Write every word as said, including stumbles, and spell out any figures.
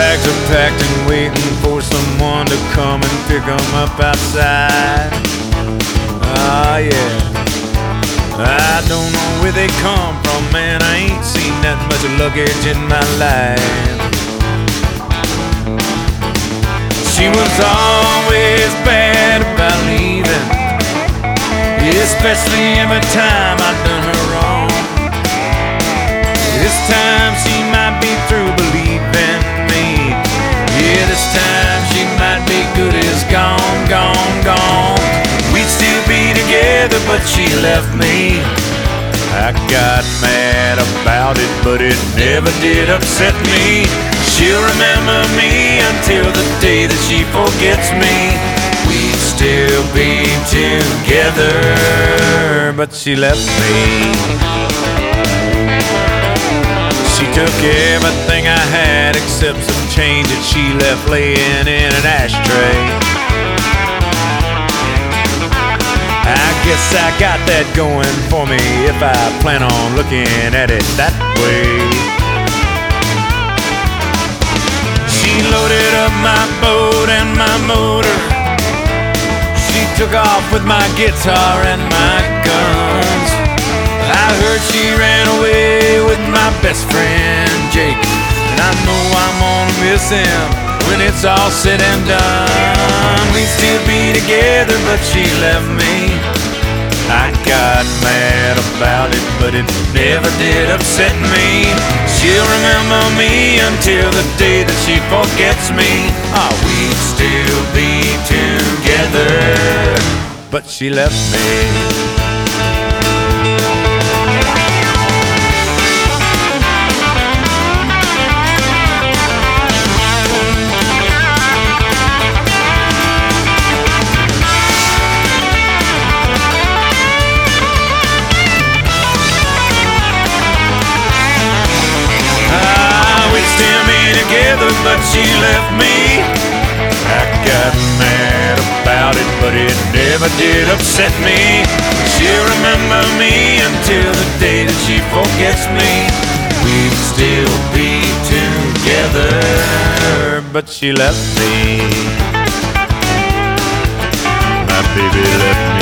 bags are packed and waiting for someone to come and pick them up outside. Ah, yeah. I don't know where they come from, man. I ain't seen that much luggage in my life. She was always bad about leaving, especially every time I'd done her wrong. This time she might be through believing me. Yeah, this time she might be good as gone, gone, gone. We'd still be together, but she left me. I got mad about it, but it never did upset me. She'll remember me until the day that she forgets me. We'd still be together, but she left me. She took everything I had except some change that she left laying in an ashtray. I guess I got that going for me if I plan on looking at it that way. She loaded up my boat and my motor. She took off with my guitar and my guns. I heard she ran away with my best friend Jake, and I know I'm gonna miss him when it's all said and done. We'd still be together, but she left me. I got mad about it, but it never did upset me. She'll remember me until the day that she forgets me. Oh, we'd still be together, but she left me. But she left me. I got mad about it, but it never did upset me. She'll remember me until the day that she forgets me. We'd still be together, but she left me. My baby left me.